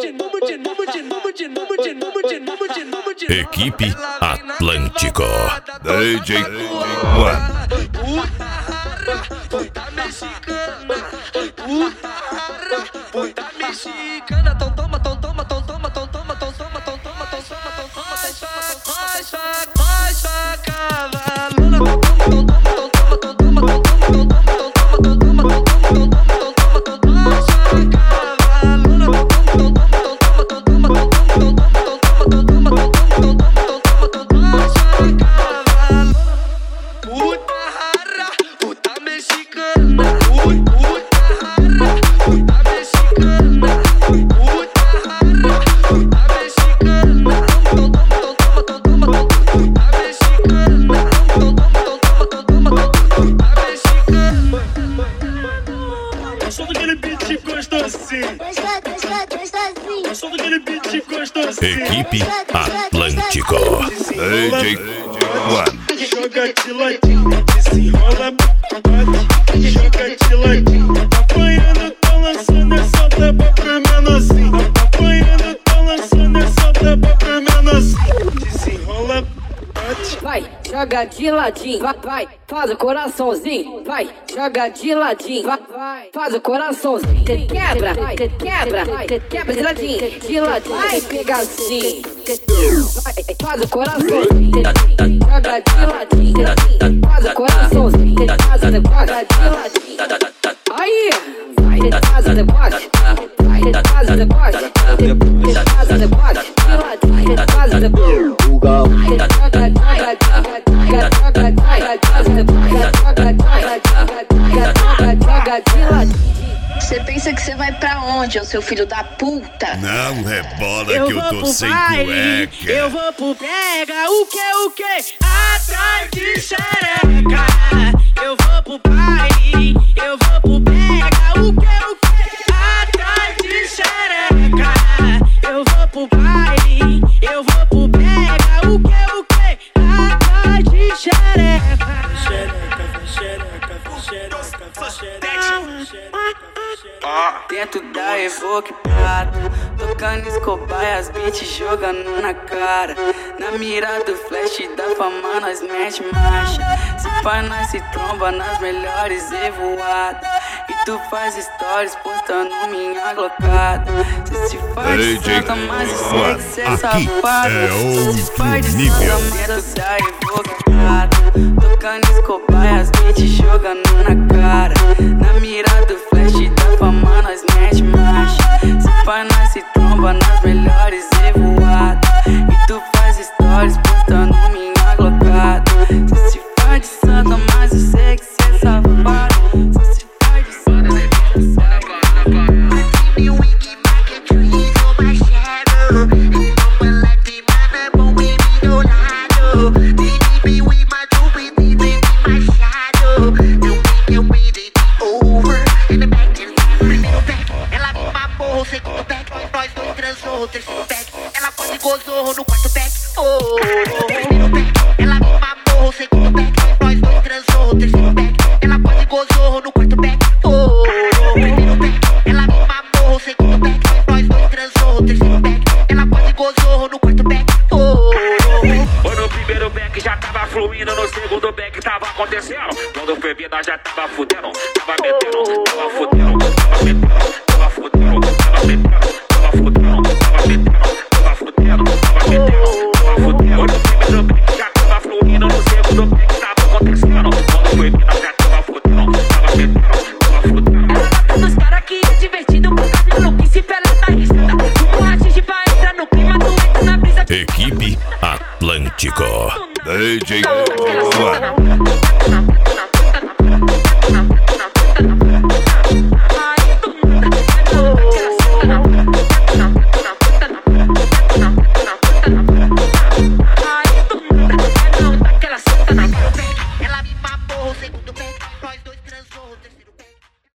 Equipe Atlântico. DJ One. Puta mexicana, puta mexicana, tão toma, tão toma, tão toma, tão toma, tão toma, tão toma, tão toma, tão toma, vai cavalona, tão toma, tão toma, tão toma, tão toma, tão toma, tão toma, tão toma, tão toma, tão toma, tão toma, tão toma, Equipe Atlântico. DJ One. Joga de ladinho, desenrola, bate, joga de ladinho. Apanhando, tá lançando essa tapa pra menorzinho. Apanhando, tá lançando essa tapa pra menorzinho. Desenrola, bate. Vai, joga de ladinho, vai, faz o coraçãozinho. Vai, joga de ladinho, vai, faz o coraçãozinho. Te quebra de ladinho, vai pegazinho. Vai, faz o coraçãozinho, joga de ladinho, faz o coraçãozinho, faz o ladinho. Aí, vai, faz o deboche, vai, faz o deboche, faz o deboche, faz o deboche. Você pensa que você vai pra onde, ô seu filho da puta? Não rebola que eu tô sem cueca. Eu vou pro pega, o que? Atrás de xereca. Eu vou pro baile, eu vou pro pega, o que? Atrás de xereca. Eu vou pro baile, eu vou pro pega, o que? Atrás de xereca. Dentro da Evoque Prata, tocando Escobar e as beats jogando na cara. Na mira do flash da fama nós mete marcha. Se pai nós se tromba nas melhores evoadas. E tu faz stories postando minha glocada. Cê se faz de santa, mas eu sei que cê é safado. É Cê se faz de nível. santa, dentro da Evoque Prata, tocando Escobar e as beats jogando na cara. Na mira do flash da fama nós mete marcha. Se pai nós se tromba nas melhores evoadas. E tu faz stories postando minha glocada. Cê se faz de santa, mas eu sei que cê é safado. Cê se faz de santa, o terceiro pack, ela pode gozorro no quarto pack. Primeiro pack, ela me mamou o segundo pack, nós dois transou o terceiro pack, ela pode gozorro no quarto pack. Primeiro pack, ela me mamou o segundo pack, nós dois transou o terceiro pack, ela pode gozorro no quarto pack. No primeiro back já tava fluindo, no segundo back tava acontecendo. Quando foi vida já tava fudendo, tava metendo, tava fudendo, tava metendo, tava fudendo, tava metendo. Equipe Atlântico. DJ One.